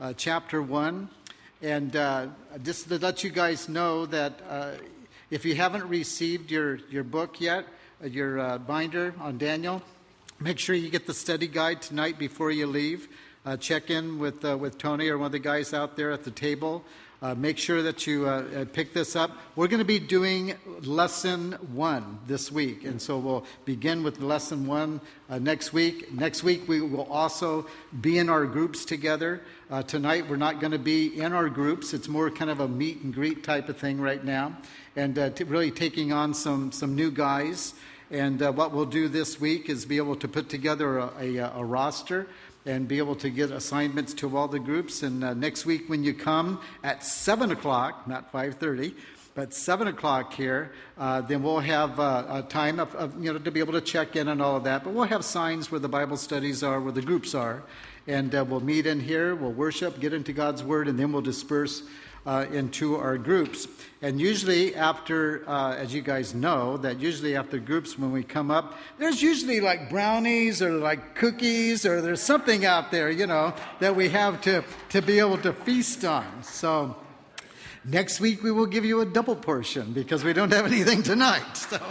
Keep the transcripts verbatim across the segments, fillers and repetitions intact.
uh, chapter one. And uh, just to let you guys know that uh, if you haven't received your, your book yet, uh, your uh, binder on Daniel, make sure you get the study guide tonight before you leave. Uh, check in with uh, with Tony or one of the guys out there at the table. Uh, make sure that you uh, pick this up. We're going to be doing lesson one this week. And so we'll begin with lesson one uh, next week. Next week we will also be in our groups together. Uh, tonight we're not going to be in our groups. It's more kind of a meet and greet type of thing right now. And uh, t- really taking on some, some new guys. And uh, what we'll do this week is be able to put together a, a, a roster and be able to get assignments to all the groups. And uh, next week when you come at seven o'clock, not five thirty, but seven o'clock here, uh, then we'll have uh, a time of, of, you know, to be able to check in and all of that. But we'll have signs where the Bible studies are, where the groups are. And uh, we'll meet in here, we'll worship, get into God's Word, and then we'll disperse uh, into our groups. And usually after, uh, as you guys know, that usually after groups when we come up, there's usually like brownies or like cookies or there's something out there, you know, that we have to, to be able to feast on. So next week we will give you a double portion because we don't have anything tonight. So,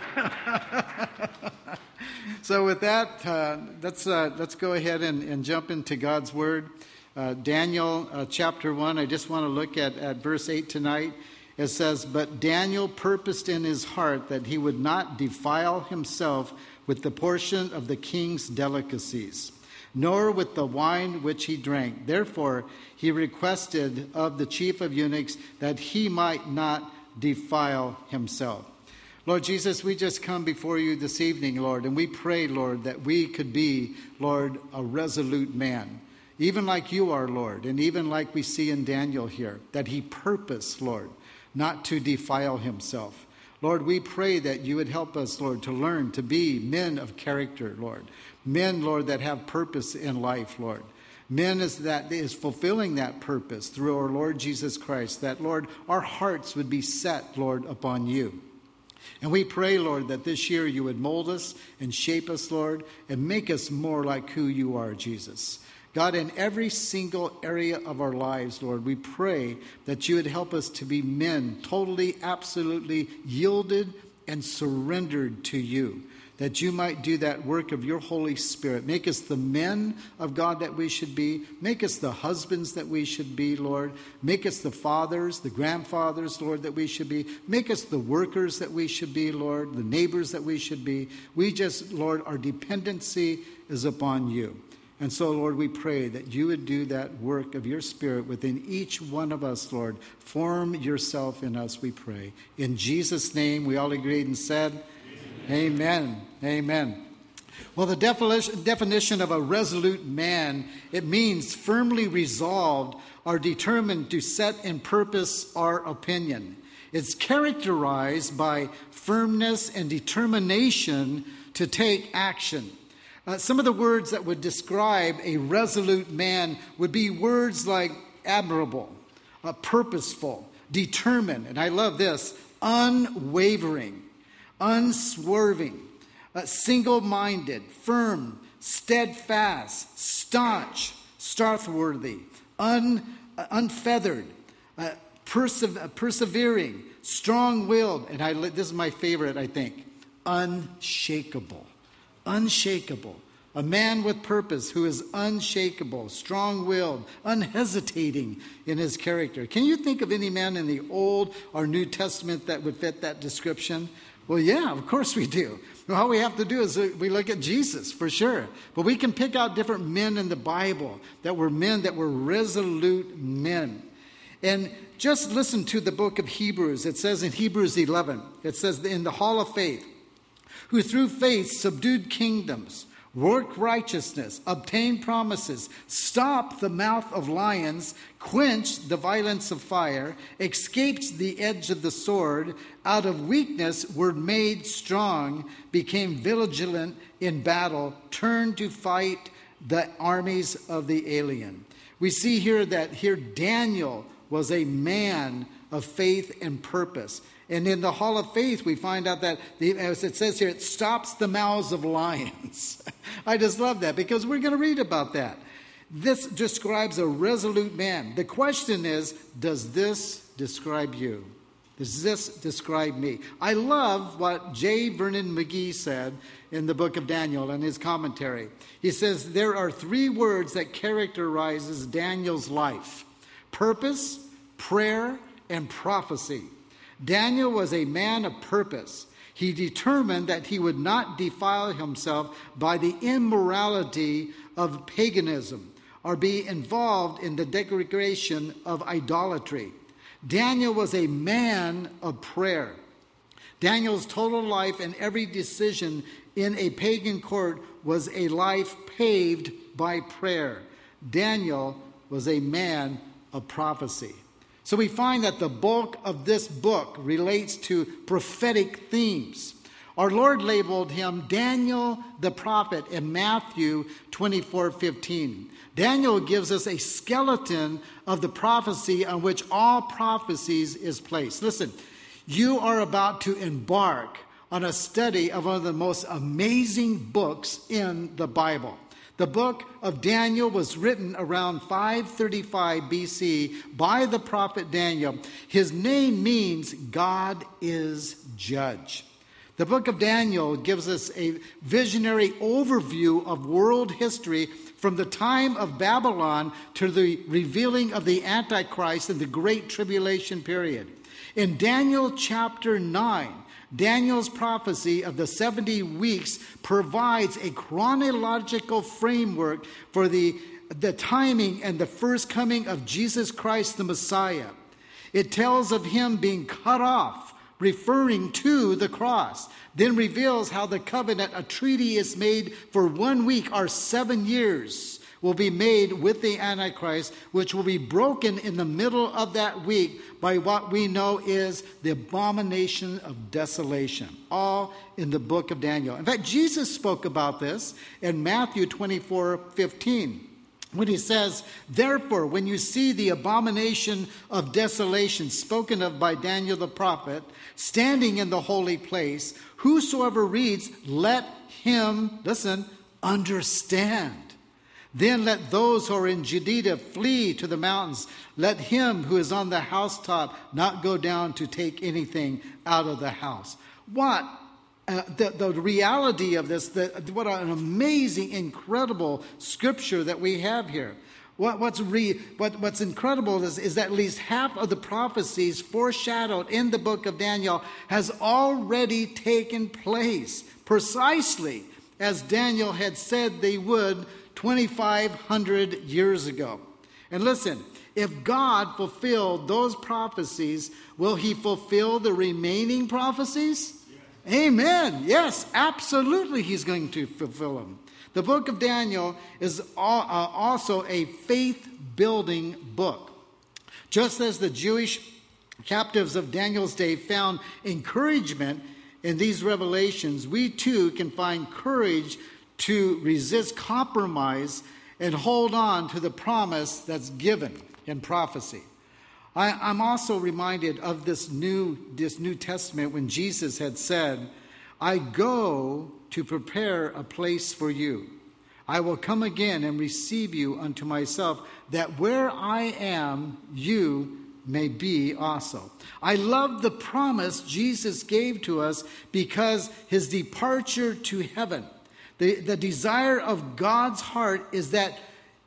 so with that, uh, let's uh, let's go ahead and, and jump into God's Word. Uh, Daniel uh, chapter one, I just want to look at, at verse eight tonight. It says, "But Daniel purposed in his heart that he would not defile himself with the portion of the king's delicacies, nor with the wine which he drank. Therefore he requested of the chief of eunuchs that he might not defile himself." Lord Jesus, we just come before you this evening, Lord, and we pray, Lord, that we could be, Lord, a resolute man, even like you are, Lord, and even like we see in Daniel here, that he purposed, Lord, not to defile himself. Lord, we pray that you would help us, Lord, to learn to be men of character, Lord. Men, Lord, that have purpose in life, Lord. Men is that is fulfilling that purpose through our Lord Jesus Christ, that, Lord, our hearts would be set, Lord, upon you. And we pray, Lord, that this year you would mold us and shape us, Lord, and make us more like who you are, Jesus. God, in every single area of our lives, Lord, we pray that you would help us to be men totally, absolutely yielded and surrendered to you, that you might do that work of your Holy Spirit. Make us the men of God that we should be. Make us the husbands that we should be, Lord. Make us the fathers, the grandfathers, Lord, that we should be. Make us the workers that we should be, Lord, the neighbors that we should be. We just, Lord, our dependency is upon you. And so, Lord, we pray that you would do that work of your Spirit within each one of us, Lord. Form yourself in us, we pray. In Jesus' name, we all agreed and said, Amen. Amen. Amen. Well, the definition, definition of a resolute man, it means firmly resolved or determined to set in purpose our opinion. It's characterized by firmness and determination to take action. Uh, some of the words that would describe a resolute man would be words like admirable, uh, purposeful, determined, and I love this, unwavering, unswerving, uh, single-minded, firm, steadfast, staunch, trustworthy, un, uh, unfeathered, uh, perse- persevering, strong-willed, and I, this is my favorite, I think, unshakable. Unshakable. A man with purpose who is unshakable, strong-willed, unhesitating in his character. Can you think of any man in the Old or New Testament that would fit that description? Well, yeah, of course we do. All we have to do is we look at Jesus, for sure. But we can pick out different men in the Bible that were men that were resolute men. And just listen to the book of Hebrews. It says in Hebrews eleven, it says in the hall of faith, who through faith subdued kingdoms, worked righteousness, obtained promises, stopped the mouth of lions, quenched the violence of fire, escaped the edge of the sword, out of weakness were made strong, became vigilant in battle, turned to fight the armies of the alien. We see here that here Daniel was a man of faith and purpose. And in the hall of faith, we find out that, the, as it says here, it stops the mouths of lions. I just love that because we're going to read about that. This describes a resolute man. The question is, does this describe you? Does this describe me? I love what J. Vernon McGee said in the book of Daniel in his commentary. He says, there are three words that characterizes Daniel's life: purpose, prayer, and prophecy. Daniel was a man of purpose. He determined that he would not defile himself by the immorality of paganism or be involved in the degradation of idolatry. Daniel was a man of prayer. Daniel's total life and every decision in a pagan court was a life paved by prayer. Daniel was a man of prophecy. So we find that the bulk of this book relates to prophetic themes. Our Lord labeled him Daniel the prophet in Matthew twenty-four fifteen. Daniel gives us a skeleton of the prophecy on which all prophecies is placed. Listen, you are about to embark on a study of one of the most amazing books in the Bible. The book of Daniel was written around five thirty-five B C by the prophet Daniel. His name means God is judge. The book of Daniel gives us a visionary overview of world history from the time of Babylon to the revealing of the Antichrist in the Great Tribulation period. In Daniel chapter nine, Daniel's prophecy of the seventy weeks provides a chronological framework for the, the timing and the first coming of Jesus Christ the Messiah. It tells of him being cut off, referring to the cross, then reveals how the covenant, a treaty is made for one week or seven years, will be made with the Antichrist, which will be broken in the middle of that week by what we know is the abomination of desolation, all in the book of Daniel. In fact, Jesus spoke about this in Matthew twenty-four fifteen. When he says, therefore, when you see the abomination of desolation spoken of by Daniel the prophet, standing in the holy place, whosoever reads, let him, listen, understand. Then let those who are in Judea flee to the mountains. Let him who is on the housetop not go down to take anything out of the house. What? Uh, the, the reality of this, the, what an amazing, incredible scripture that we have here. What, what's, re, what, what's incredible is, is that at least half of the prophecies foreshadowed in the book of Daniel has already taken place, precisely as Daniel had said they would twenty-five hundred years ago. And listen, if God fulfilled those prophecies, will he fulfill the remaining prophecies? Amen. Yes, absolutely he's going to fulfill them. The book of Daniel is also a faith-building book. Just as the Jewish captives of Daniel's day found encouragement in these revelations, we too can find courage to resist compromise and hold on to the promise that's given in prophecy. I, I'm also reminded of this new, this New Testament when Jesus had said, I go to prepare a place for you. I will come again and receive you unto myself, that where I am, you may be also. I love the promise Jesus gave to us because his departure to heaven, the, the desire of God's heart is that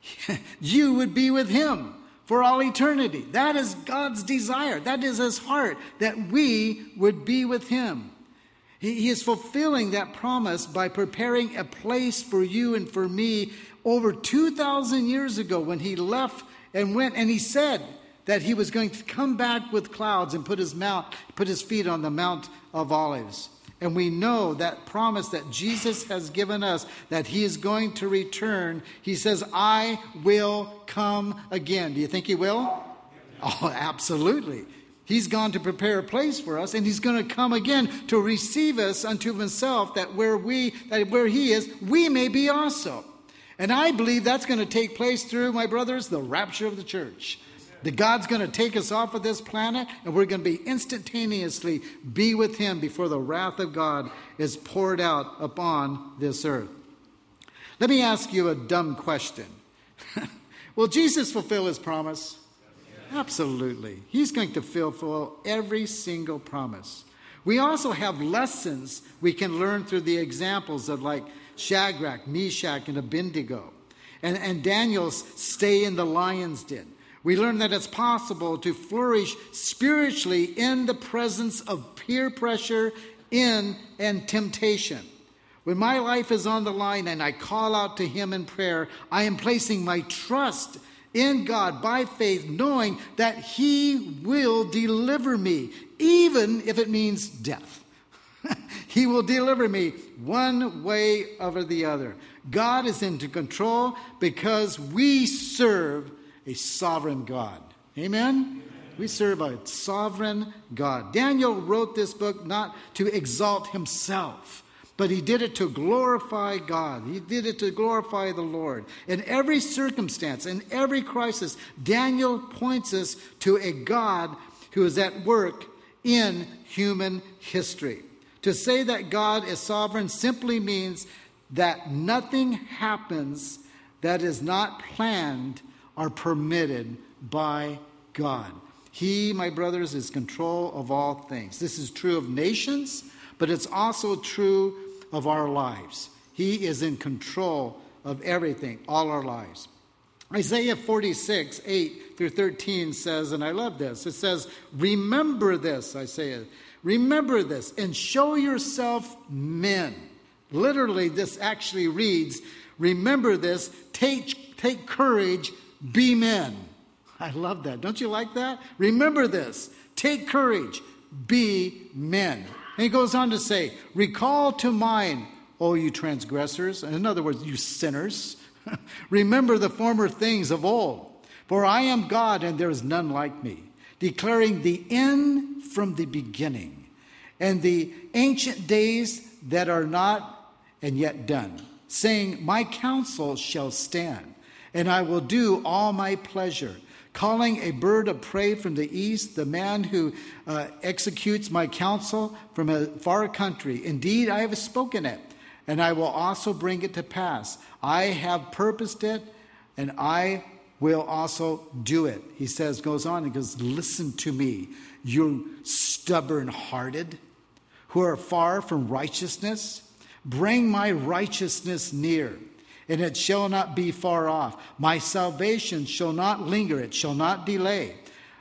you would be with him for all eternity. That is God's desire. That is his heart, that we would be with him. He, he is fulfilling that promise by preparing a place for you and for me over two thousand years ago when he left and went, and he said that he was going to come back with clouds and put his mount, put his feet on the Mount of Olives. And we know that promise that Jesus has given us, that he is going to return. He says, I will come again. Do you think he will? Oh, absolutely. He's gone to prepare a place for us, and he's going to come again to receive us unto himself, that where we, that where he is, we may be also. And I believe that's going to take place through, my brothers, the rapture of the church. That God's going to take us off of this planet, and we're going to be instantaneously be with him before the wrath of God is poured out upon this earth. Let me ask you a dumb question. Will Jesus fulfill his promise? Absolutely. He's going to fulfill every single promise. We also have lessons we can learn through the examples of like Shadrach, Meshach, and Abednego. And, and Daniel's stay in the lion's den. We learn that it's possible to flourish spiritually in the presence of peer pressure, in and temptation. When my life is on the line and I call out to him in prayer, I am placing my trust in God by faith, knowing that he will deliver me, even if it means death. He will deliver me one way over the other. God is in control because we serve a sovereign God. Amen? Amen? We serve a sovereign God. Daniel wrote this book not to exalt himself, but he did it to glorify God. He did it to glorify the Lord. In every circumstance, in every crisis, Daniel points us to a God who is at work in human history. To say that God is sovereign simply means that nothing happens that is not planned or permitted by God. He, my brothers, is control of all things. This is true of nations, but it's also true of our lives. He is in control of everything, all our lives. Isaiah forty-six, eight through thirteen says, and I love this, it says, remember this, Isaiah, remember this, and show yourself men. Literally, this actually reads, remember this, take, take courage, be men. I love that. Don't you like that? Remember this, take courage, be men. And he goes on to say, recall to mind, O you transgressors, in other words, you sinners, remember the former things of old. For I am God and there is none like me, declaring the end from the beginning, and the ancient days that are not and yet done, saying, my counsel shall stand, and I will do all my pleasure. Calling a bird of prey from the east, the man who uh, executes my counsel from a far country. Indeed, I have spoken it, and I will also bring it to pass. I have purposed it, and I will also do it. He says, goes on, and goes, listen to me, you stubborn-hearted, who are far from righteousness. Bring my righteousness near, and it shall not be far off. My salvation shall not linger, it shall not delay.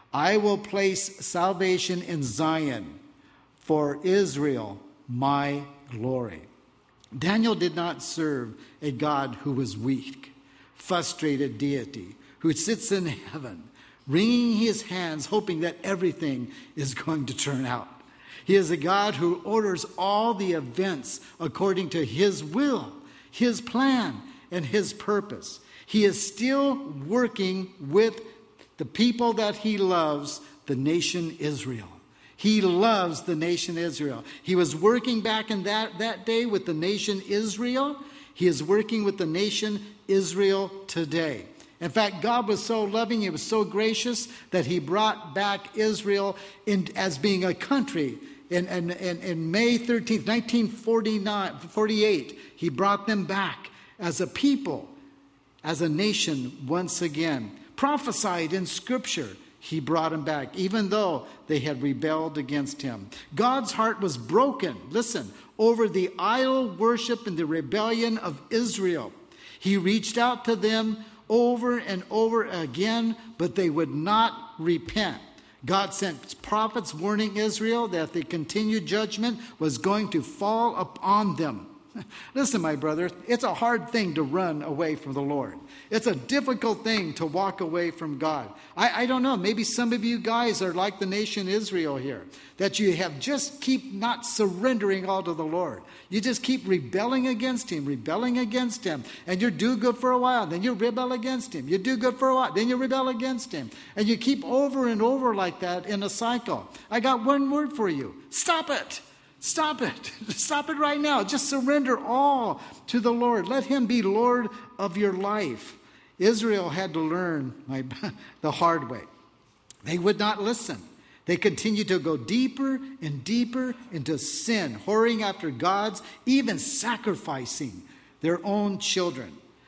I will place salvation in Zion, for Israel my glory. Daniel did not serve a God who was weak, frustrated deity, who sits in heaven, wringing his hands, hoping that everything is going to turn out. He is a God who orders all the events according to his will, his plan, and his purpose. He is still working with the people that he loves, the nation Israel. He loves the nation Israel. He was working back in that, that day with the nation Israel. He is working with the nation Israel today. In fact, God was so loving, he was so gracious that he brought back Israel in, as being a country. In, in, in, in May thirteenth, nineteen forty-eight, he brought them back as a people, as a nation once again. Prophesied in Scripture, he brought them back, even though they had rebelled against him. God's heart was broken, listen, over the idol worship and the rebellion of Israel. He reached out to them over and over again, but they would not repent. God sent prophets warning Israel that the continued judgment was going to fall upon them. Listen, my brother, it's a hard thing to run away from the Lord. It's a difficult thing to walk away from God. I, I don't know, maybe some of you guys are like the nation Israel here, that you have just keep not surrendering all to the Lord. You just keep rebelling against him, rebelling against him, and you do good for a while, then you rebel against him. You do good for a while, then you rebel against him. And you keep over and over like that in a cycle. I got one word for you. Stop it. Stop it. Stop it right now. Just surrender all to the Lord. Let him be Lord of your life. Israel had to learn my, the hard way. They would not listen. They continued to go deeper and deeper into sin, whoring after gods, even sacrificing their own children.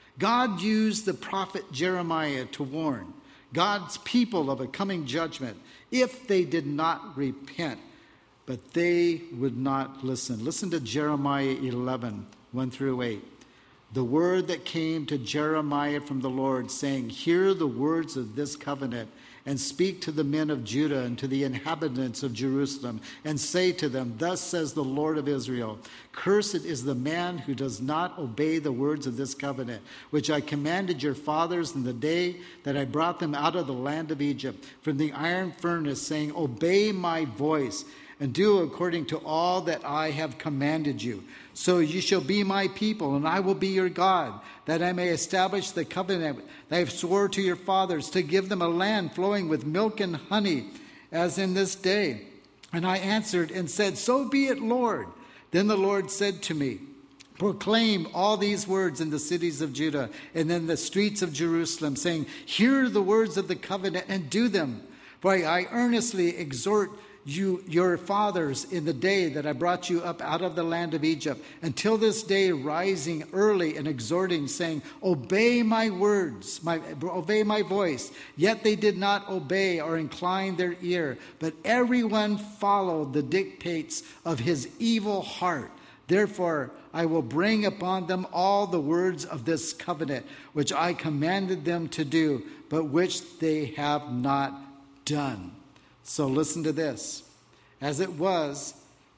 God used the prophet Jeremiah to warn God's people of a coming judgment if they did not repent, but they would not listen. Listen to Jeremiah eleven, one through eight. The word that came to Jeremiah from the Lord, saying, hear the words of this covenant, and speak to the men of Judah and to the inhabitants of Jerusalem, and say to them, thus says the Lord of Israel, cursed is the man who does not obey the words of this covenant, which I commanded your fathers in the day that I brought them out of the land of Egypt, from the iron furnace, saying, obey my voice, and do according to all that I have commanded you. So you shall be my people, and I will be your God, that I may establish the covenant that I have swore to your fathers, to give them a land flowing with milk and honey, as in this day. And I answered and said, so be it, Lord. Then the Lord said to me, proclaim all these words in the cities of Judah and in the streets of Jerusalem, saying, hear the words of the covenant and do them. For I earnestly exhort you, your fathers, in the day that I brought you up out of the land of Egypt, until this day, rising early and exhorting, saying, obey my words, my, obey my voice. Yet they did not obey or incline their ear, but everyone followed the dictates of his evil heart. Therefore, I will bring upon them all the words of this covenant, which I commanded them to do, but which they have not done. So listen to this. As it was,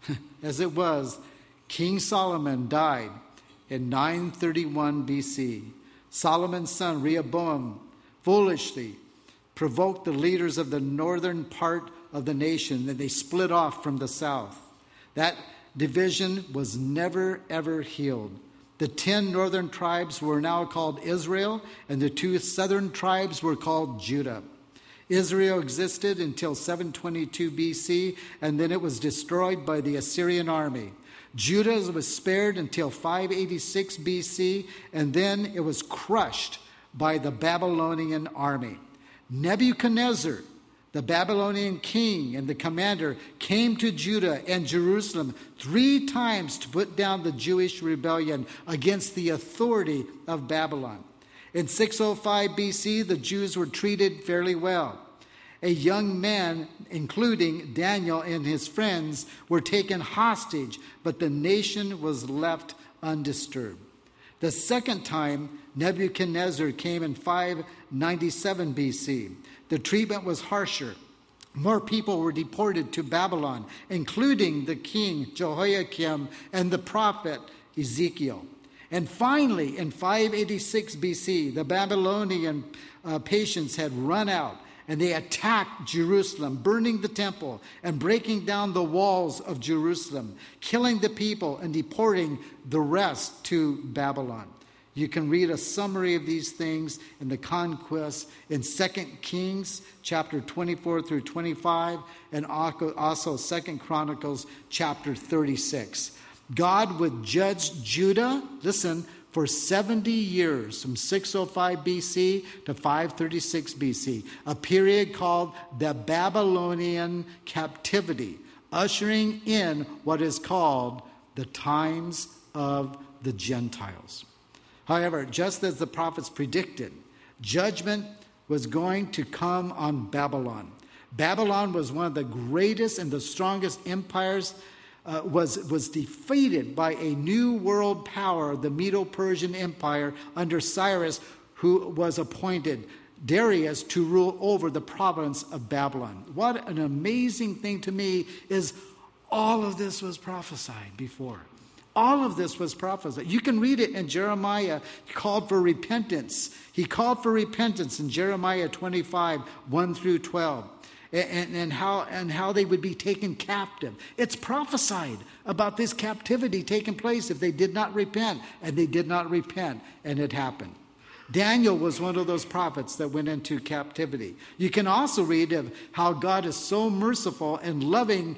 as it was, King Solomon died in nine thirty-one B C. Solomon's son Rehoboam foolishly provoked the leaders of the northern part of the nation, and they split off from the south. That division was never, ever healed. The ten northern tribes were now called Israel, and the two southern tribes were called Judah. Israel existed until seven twenty-two B C, and then it was destroyed by the Assyrian army. Judah was spared until five eighty-six B C, and then it was crushed by the Babylonian army. Nebuchadnezzar, the Babylonian king and the commander, came to Judah and Jerusalem three times to put down the Jewish rebellion against the authority of Babylon. In six oh five B C, the Jews were treated fairly well. A young man, including Daniel and his friends, were taken hostage, but the nation was left undisturbed. The second time Nebuchadnezzar came in five ninety-seven B C, the treatment was harsher. More people were deported to Babylon, including the king Jehoiakim and the prophet Ezekiel. And finally, in five eighty-six B C, the Babylonian uh, patience had run out, and they attacked Jerusalem, burning the temple and breaking down the walls of Jerusalem, killing the people and deporting the rest to Babylon. You can read a summary of these things in the conquest in Second Kings chapter twenty-four through twenty-five, and also Second Chronicles chapter thirty-six. God would judge Judah, listen, for seventy years, from six oh five B C to five thirty-six B C, a period called the Babylonian captivity, ushering in what is called the times of the Gentiles. However, just as the prophets predicted, judgment was going to come on Babylon. Babylon was one of the greatest and the strongest empires, uh, was, was defeated by a new world power, the Medo-Persian Empire, under Cyrus, who was appointed Darius to rule over the province of Babylon. What an amazing thing to me is all of this was prophesied before. All of this was prophesied. You can read it in Jeremiah. He called for repentance. He called for repentance in Jeremiah twenty-five, one through twelve. And, and, how, and how they would be taken captive. It's prophesied about this captivity taking place if they did not repent. And they did not repent, and it happened. Daniel was one of those prophets that went into captivity. You can also read of how God is so merciful and loving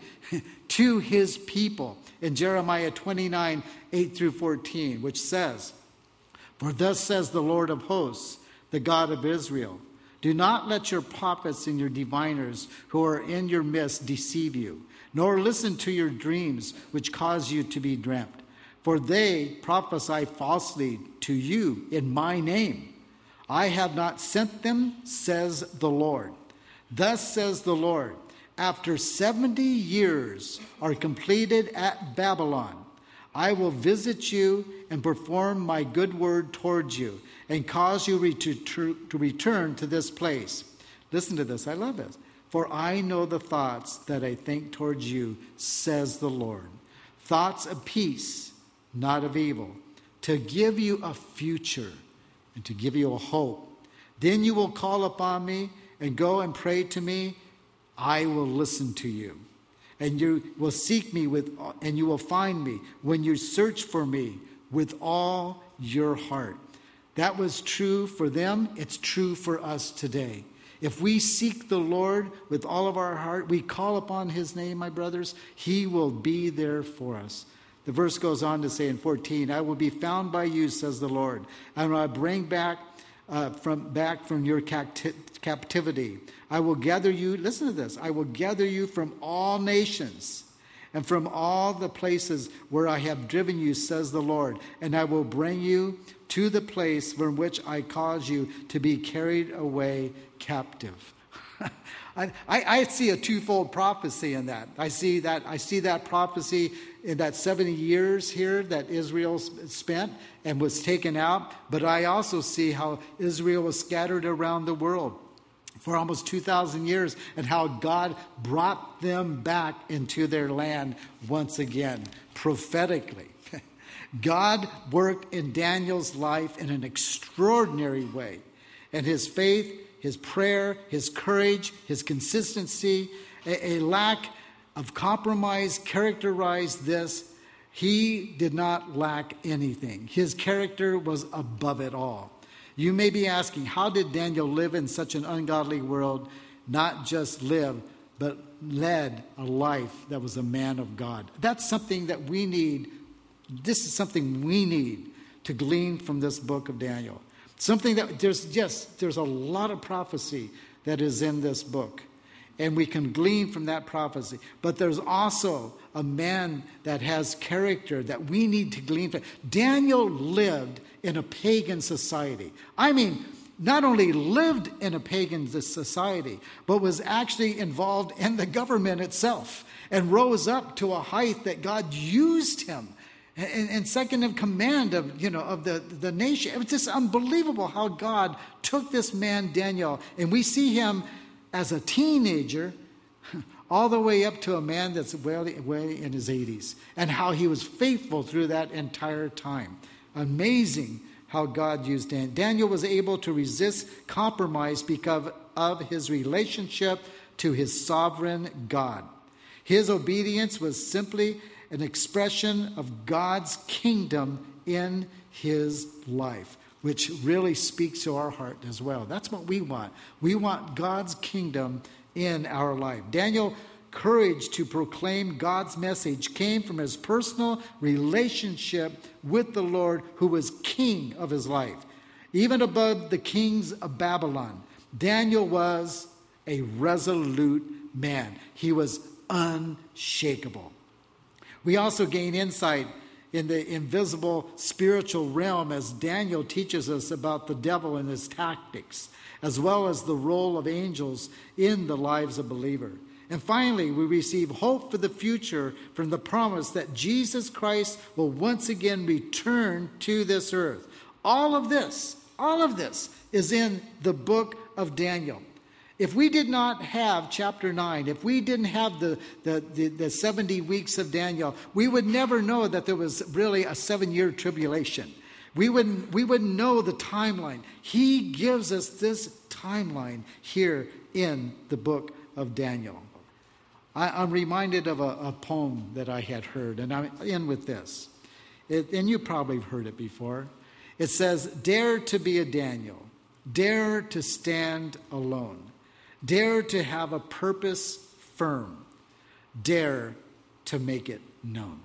to his people in Jeremiah twenty-nine, eight through fourteen, which says, "For thus says the Lord of hosts, the God of Israel, do not let your prophets and your diviners who are in your midst deceive you, nor listen to your dreams which cause you to be dreamt. For they prophesy falsely to you in my name. I have not sent them, says the Lord. Thus says the Lord, after seventy years are completed at Babylon, I will visit you and perform my good word towards you and cause you to return to this place. Listen to this. I love this. For I know the thoughts that I think towards you, says the Lord. Thoughts of peace, not of evil, to give you a future and to give you a hope. Then you will call upon me and go and pray to me. I will listen to you. And you will seek me with, and you will find me when you search for me with all your heart. That was true for them. It's true for us today. If we seek the Lord with all of our heart, we call upon his name, my brothers, he will be there for us. The verse goes on to say in fourteen, I will be found by you, says the Lord, and I bring back uh, from back from your capti- captivity. I will gather you, listen to this, I will gather you from all nations and from all the places where I have driven you, says the Lord, and I will bring you to the place from which I cause you to be carried away captive. I, I see a twofold prophecy in that. I see that I see that prophecy in that seventy years here that Israel spent and was taken out. But I also see how Israel was scattered around the world for almost two thousand years and how God brought them back into their land once again, prophetically. God worked in Daniel's life in an extraordinary way. And his faith, his prayer, his courage, his consistency, a, a lack of compromise characterized this. He did not lack anything. His character was above it all. You may be asking, how did Daniel live in such an ungodly world? Not just live, but led a life that was a man of God. That's something that we need. This is something we need to glean from this book of Daniel. Something that there's yes, there's a lot of prophecy that is in this book. And we can glean from that prophecy. But there's also a man that has character that we need to glean from. Daniel lived in a pagan society. I mean, not only lived in a pagan society, but was actually involved in the government itself and rose up to a height that God used him. And, and second in command of, you know, of the, the nation. It was just unbelievable how God took this man, Daniel, and we see him as a teenager all the way up to a man that's well, well in his eighties, and how he was faithful through that entire time. Amazing how God used Daniel. Daniel was able to resist compromise because of his relationship to his sovereign God. His obedience was simply an expression of God's kingdom in his life, which really speaks to our heart as well. That's what we want. We want God's kingdom in our life. Daniel's courage to proclaim God's message came from his personal relationship with the Lord, who was king of his life. Even above the kings of Babylon, Daniel was a resolute man. He was unshakable. We also gain insight in the invisible spiritual realm as Daniel teaches us about the devil and his tactics, as well as the role of angels in the lives of believers. And finally, we receive hope for the future from the promise that Jesus Christ will once again return to this earth. All of this, all of this is in the book of Daniel. If we did not have chapter nine, if we didn't have the, the, the, the seventy weeks of Daniel, we would never know that there was really a seven-year tribulation. We wouldn't, we wouldn't know the timeline. He gives us this timeline here in the book of Daniel. I, I'm reminded of a, a poem that I had heard, and I'm in with this. It, and you probably have heard it before. It says, dare to be a Daniel, dare to stand alone. Dare to have a purpose firm. Dare to make it known.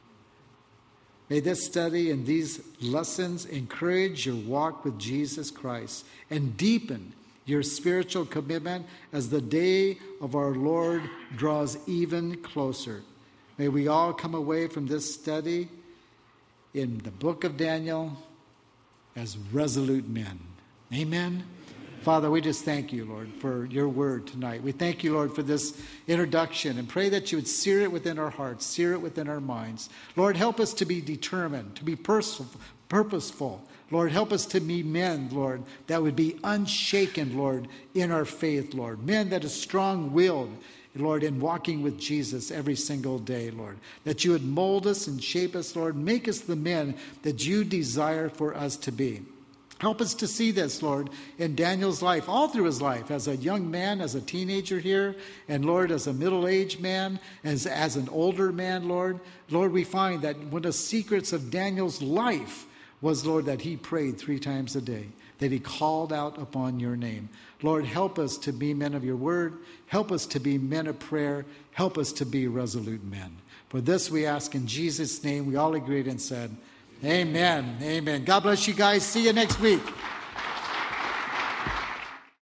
May this study and these lessons encourage your walk with Jesus Christ and deepen your spiritual commitment as the day of our Lord draws even closer. May we all come away from this study in the book of Daniel as resolute men. Amen. Father, we just thank you, Lord, for your word tonight. We thank you, Lord, for this introduction and pray that you would sear it within our hearts, sear it within our minds. Lord, help us to be determined, to be pers- purposeful. Lord, help us to be men, Lord, that would be unshaken, Lord, in our faith, Lord. Men that are strong-willed, Lord, in walking with Jesus every single day, Lord. That you would mold us and shape us, Lord. Make us the men that you desire for us to be. Help us to see this, Lord, in Daniel's life, all through his life, as a young man, as a teenager here, and Lord, as a middle-aged man, as, as an older man, Lord. Lord, we find that one of the secrets of Daniel's life was, Lord, that he prayed three times a day, that he called out upon your name. Lord, help us to be men of your word. Help us to be men of prayer. Help us to be resolute men. For this we ask in Jesus' name. We all agreed and said, amen. Amen. God bless you guys. See you next week.